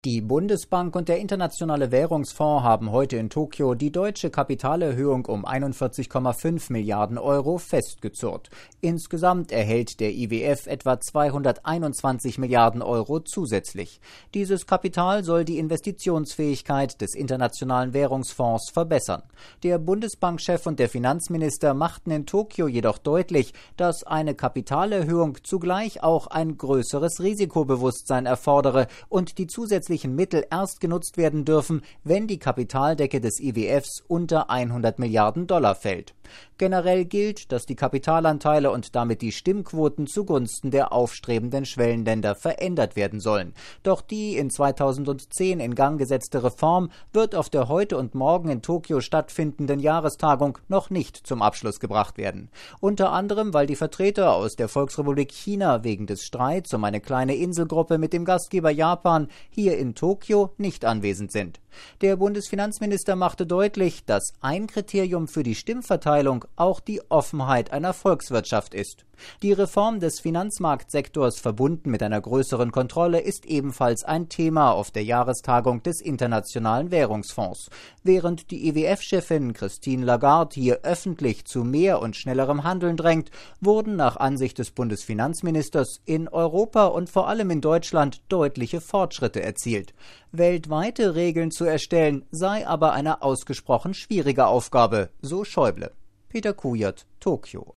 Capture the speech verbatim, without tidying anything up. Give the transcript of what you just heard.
Die Bundesbank und der Internationale Währungsfonds haben heute in Tokio die deutsche Kapitalerhöhung um einundvierzig Komma fünf Milliarden Euro festgezurrt. Insgesamt erhält der I W F etwa zweihunderteinundzwanzig Milliarden Euro zusätzlich. Dieses Kapital soll die Investitionsfähigkeit des Internationalen Währungsfonds verbessern. Der Bundesbankchef und der Finanzminister machten in Tokio jedoch deutlich, dass eine Kapitalerhöhung zugleich auch ein größeres Risikobewusstsein erfordere und die zusätzlichen Mittel erst genutzt werden dürfen, wenn die Kapitaldecke des I W Fs unter hundert Milliarden Dollar fällt. Generell gilt, dass die Kapitalanteile und damit die Stimmquoten zugunsten der aufstrebenden Schwellenländer verändert werden sollen. Doch die in zweitausendzehn in Gang gesetzte Reform wird auf der heute und morgen in Tokio stattfindenden Jahrestagung noch nicht zum Abschluss gebracht werden. Unter anderem, weil die Vertreter aus der Volksrepublik China wegen des Streits um eine kleine Inselgruppe mit dem Gastgeber Japan hier in Tokio nicht anwesend sind. Der Bundesfinanzminister machte deutlich, dass ein Kriterium für die Stimmverteilung auch die Offenheit einer Volkswirtschaft ist. Die Reform des Finanzmarktsektors verbunden mit einer größeren Kontrolle ist ebenfalls ein Thema auf der Jahrestagung des Internationalen Währungsfonds. Während die I W F-Chefin Christine Lagarde hier öffentlich zu mehr und schnellerem Handeln drängt, wurden nach Ansicht des Bundesfinanzministers in Europa und vor allem in Deutschland deutliche Fortschritte erzielt. Weltweite Regeln zu erstellen sei aber eine ausgesprochen schwierige Aufgabe, so Schäuble. Peter Kujat, Tokio.